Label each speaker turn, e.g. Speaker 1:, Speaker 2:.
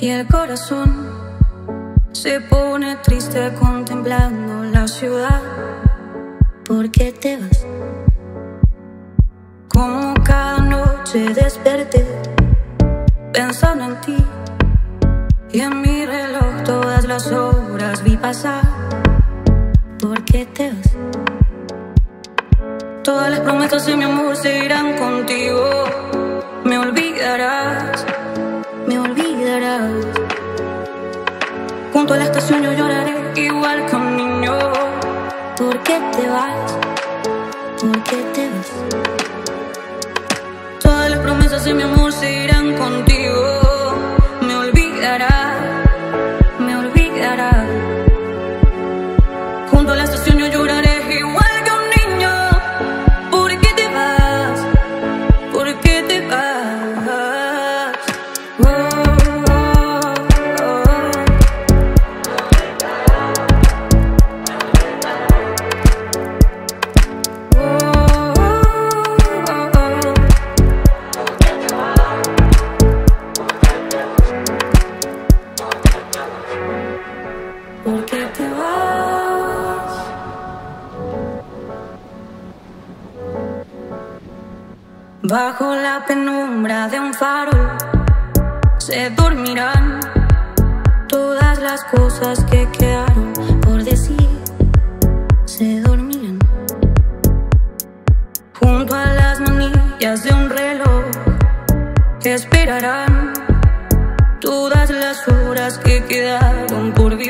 Speaker 1: y el corazón se pone triste contemplando la ciudad. ¿Por qué te vas? Como cada noche desperté pensando en ti, y en mi reloj todas las horas vi pasar. ¿Por qué te vas? Todas las promesas de mi amor se irán contigo. Me olvidarás, me olvidarás. Junto a la estación yo lloraré igual que un niño. ¿Por qué te vas? ¿Por qué te vas? Todas las promesas de mi amor se irán contigo. Me olvidarás, me olvidarás. Junto a la estación yo lloraré igual que un niño. ¿Por qué te vas? ¿Por qué te vas? Oh, oh, oh. ¿Por qué te vas? Bajo la penumbra de un farol se dormirán todas las cosas que quedaron por decir. Se dormirán junto a las manillas de un reloj que esperarán todas las horas que quedaron por vivir.